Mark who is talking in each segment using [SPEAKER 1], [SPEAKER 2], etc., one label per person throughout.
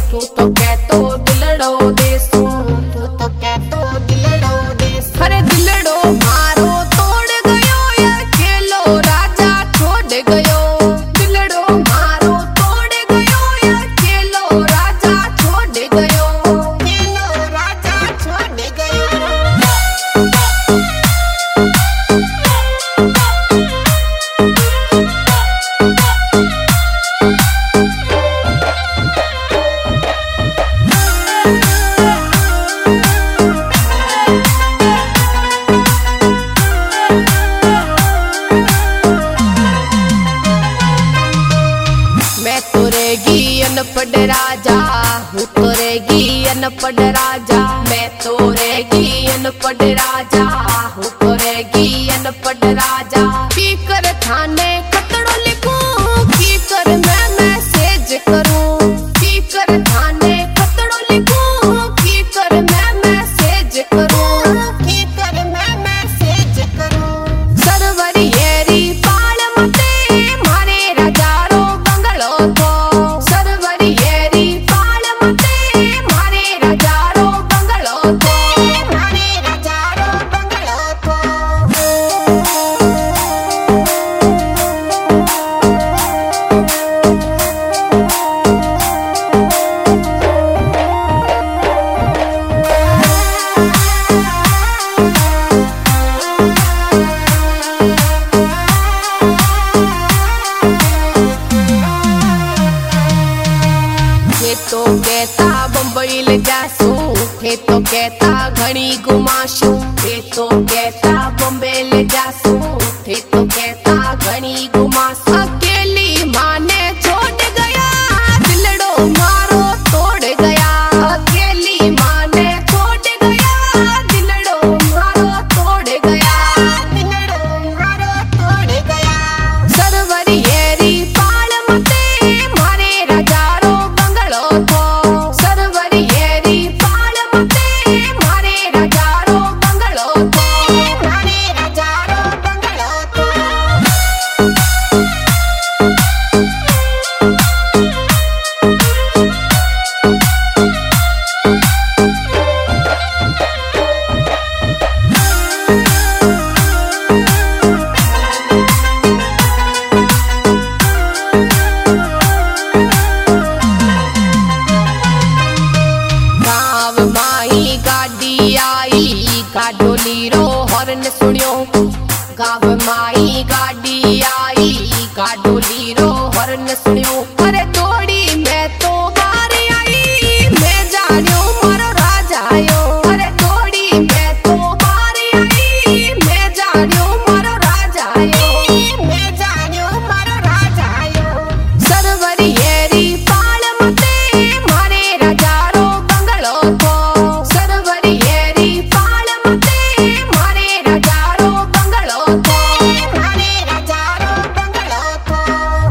[SPEAKER 1] तू तो कहतो दिलड़ो देसू, तू तो कहतो दिलड़ो देसू। अरे दिलड़ो मारो तोड़ गयो या खेलो राजा छोड़ गयो, दिलड़ो मारो तोड़ गयो या खेलो राजा छोड़ गयो, खेलो राजा छोड़ गयो। मैं तो रहेगी अनपढ़ राजा, हूँ तो रहेगी अनपढ़ राजा, मैं तो रहेगी अनपढ़ राजा, हूँ तो रहेगी अनपढ़ राजा। की कर थाने कतड़ो लिखूं, की कर मैं मैसेज करूं, की कर थाने कतड़ो लिखूं, की कर मैं मैसेज करूं, की कर मैं मैसेज करूं। सरवर येरी पाल मते मारे राजारो बंगलो थो, सरवर येरी पाल मते मारे राजारो बंगलो थो, मारे राजारो बंगलो थो। ये तो कहता बम्बई ले जासू, ये तो कहता घणी घुमाशू, ये तो कहता बम्बे ले जासू, ये तो कहता घणी घुमाशू। अकेली माने छोड़ गया दिलड़ो मारो तोड़ गया, अकेली माने छोड़ गया दिलड़ो मारो तोड़ गया, दिलड़ो मारो तोड़ गया। सरवर येरी पाल मते मारे राजारो बंगलो थो, सरवर येरी पाल मते मारे राजारो बंगलो थो, मारे राजारो बंगलो थो। गाँव माई गाड़ी आई, गाडोली रो हॉर्न सुनियो, गाँव माई गाड़ी आई, गाडोली रो हॉर्न सुनियो। अरे दौड़ी मैं तो बाहर आई, मैं जानियो मारो राजा आयो, अरे दौड़ी मैं तो बाहर आई, मैं जानियो मारो राजा आयो, मैं जानियो मारो राजा आयो। सरवर येरी पाल मते मारे राजारो बंगलो थो, सरवर येरी पाल मते मारे राजारो बंगलो थो, मारे राजारो बंगलो थो।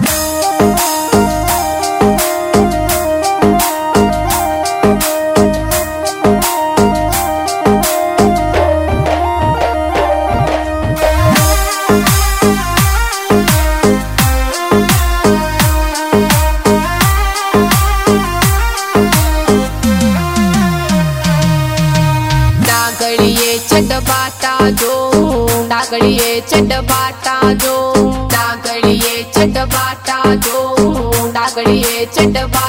[SPEAKER 1] नागड़िए चढ़ बाटा जो, नागड़िए चढ़ बाटा जो, नागड़िए चढ़ बाटा जो, नागड़िए चढ़ बाटा